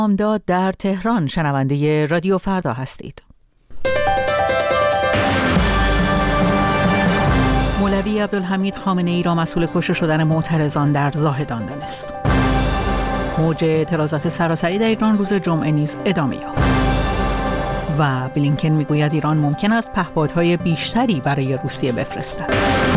امداد در تهران شنونده رادیو فردا هستید. مولوی عبدالحمید خامنه‌ای را مسئول کشته شدن معترضان در زاهدان دانست. موج اعتراضات سراسری در ایران روز جمعه نیز ادامه یافت. و بلینکن میگوید ایران ممکن است پهپادهای بیشتری برای روسیه بفرستد.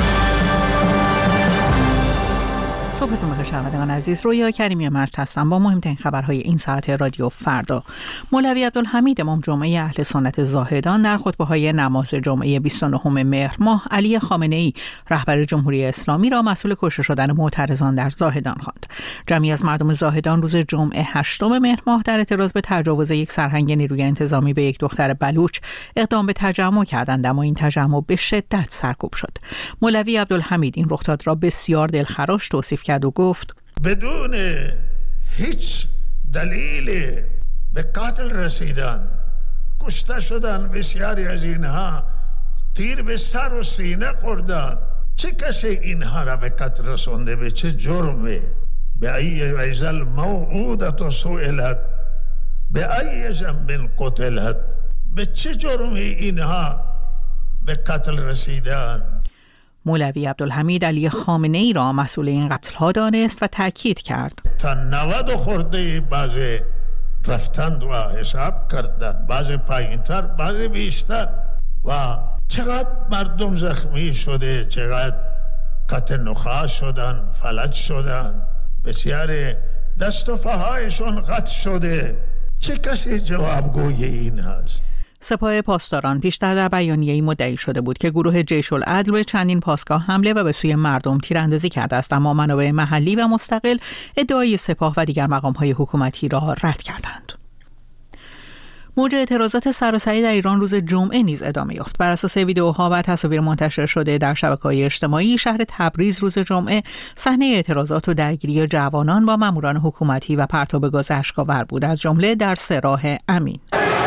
صبحتون بخیر شنوندگان عزیز، رویا کریمی مرد هستم با مهمترین خبرهای این ساعت رادیو فردا. مولوی عبدالحمید امام جمعه اهل سنت زاهدان در خطبه‌های نماز جمعه 29 مهر ماه علی خامنه‌ای رهبر جمهوری اسلامی را مسئول کشته شدن معترضان در زاهدان خواند. جمعی از مردم زاهدان روز جمعه 8 مهر ماه در اعتراض به تجاوز یک سرهنگ نیروی انتظامی به یک دختر بلوچ اقدام به تجمع کردند، اما این تجمع به شدت سرکوب شد. مولوی عبدالحمید این رخداد را بسیار دلخراش توصیف کرد و گفت بدون هیچ دلیل به قتل رسیدن، کشته شدن، بسیاری از اینها تیر به سر و سینه خوردن. چه کسی اینها را به قتل رسونده؟ به چه جرمه؟ به ای ویزل موعودت سئلت به ای ذنب قتلت، به چه جرمی اینها به قتل رسیدن؟ مولوی عبدالحمید علی خامنه‌ای را مسئول این قتل‌ها دانست و تأکید کرد تا 90 خورده بعضی رفتند و حساب کردند، بعضی پایین‌تر، بعضی بیشتر، و چقدر مردم زخمی شده، چقدر قطع نخاع شدن، فلج شدن، بسیار دست و پاهایشون قطع شده. چه کسی جوابگوی این هست؟ سپاه پاسداران پیشتر در بیانیه‌ای مدعی شده بود که گروه جیش العدل به چندین پاسگاه حمله و به سوی مردم تیراندازی کرده است، اما منابع محلی و مستقل ادعای سپاه و دیگر مقام‌های حکومتی را رد کردند. موج اعتراضات سراسری در ایران روز جمعه نیز ادامه یافت. بر اساس ویدئوها و تصاویر منتشر شده در شبکه‌های اجتماعی، شهر تبریز روز جمعه صحنه اعتراضات و درگیری جوانان با ماموران حکومتی و پرتاب گاز اشک‌آور بود، از جمله در 3 راه امین.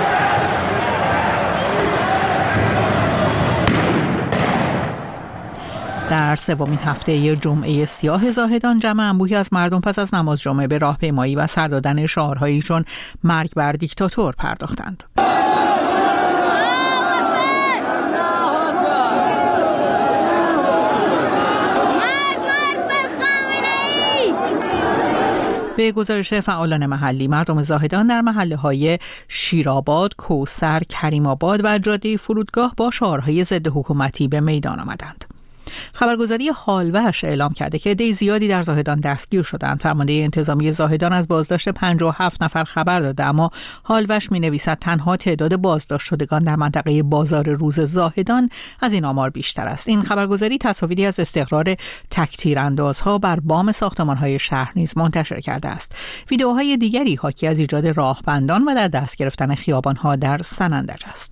در 3مین هفته جمعه سیاه زاهدان جمع انبوهی از مردم پس از نماز جمعه به راهپیمایی و سر دادن شعارهایی چون مرگ بر دیکتاتور پرداختند. به گزارش فعالان محلی، مردم زاهدان در محله‌های شیرآباد، کوثر، کریم آباد و جاده فرودگاه با شعارهای ضد حکومتی به میدان آمدند. خبرگزاری حالوش اعلام کرده که عده زیادی در زاهدان دستگیر شدند. فرمانده انتظامی زاهدان از بازداشت 57 نفر خبر داده، اما حالوش می‌نویسد تنها تعداد بازداشت شدگان در منطقه بازار روز زاهدان از این آمار بیشتر است. این خبرگزاری تصاویری از استقرار تک‌تیراندازها بر بام ساختمان‌های شهر نیز منتشر کرده است. ویدئوهای دیگری حاکی از ایجاد راهبندان و در دست گرفتن خیابان‌ها در سنندج است.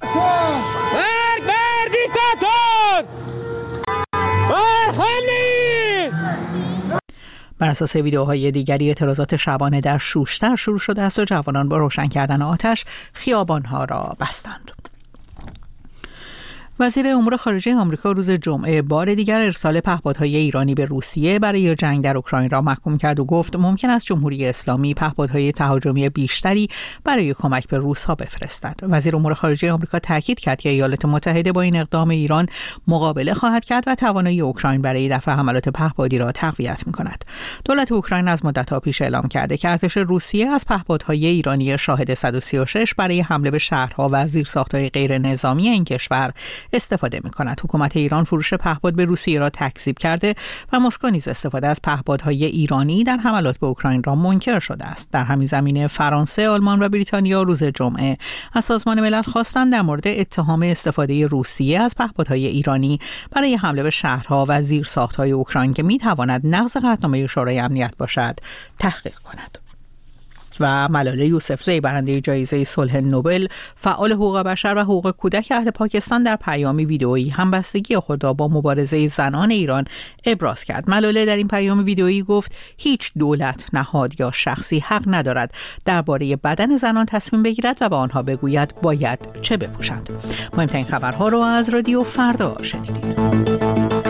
بر اساس ویدئوهای دیگری اعتراضات شبانه در شوشتر شروع شده است و جوانان با روشن کردن آتش خیابانها را بستند. وزیر امور خارجه آمریکا روز جمعه بار دیگر ارسال پهپادهای ایرانی به روسیه برای جنگ در اوکراین را محکوم کرد و گفت ممکن است جمهوری اسلامی پهپادهای تهاجمی بیشتری برای کمک به روس‌ها بفرستد. وزیر امور خارجه آمریکا تاکید کرد که ایالات متحده با این اقدام ایران مقابله خواهد کرد و توانایی اوکراین برای دفع حملات پهپادی را تقویت می‌کند. دولت اوکراین از مدت‌ها پیش اعلام کرده که ارتش روسیه از پهپادهای ایرانی شاهد 136 برای حمله به شهرها و زیرساخت‌های غیر نظامی این کشور استفاده می‌کند. حکومت ایران فروش پهپاد به روسیه را تکذیب کرده و مسکو نیز استفاده از پهپادهای ایرانی در حملات به اوکراین را منکر شده است. در همین زمینه فرانسه، آلمان و بریتانیا روز جمعه از سازمان ملل خواستند در مورد اتهام استفاده روسیه از پهپادهای ایرانی برای حمله به شهرها و زیرساخت‌های اوکراین که می‌تواند نقض قطعنامه شورای امنیت باشد، تحقیق کند. و ملاله یوسفزئی برنده جایزه صلح نوبل، فعال حقوق بشر و حقوق کودک اهل پاکستان در پیامی ویدئویی همبستگی خود را با مبارزه زنان ایران ابراز کرد. ملاله در این پیام ویدئویی گفت هیچ دولت، نهاد یا شخصی حق ندارد درباره بدن زنان تصمیم بگیرد و به آنها بگوید باید چه بپوشند. مهمترین خبرها را از رادیو فردا شنیدید.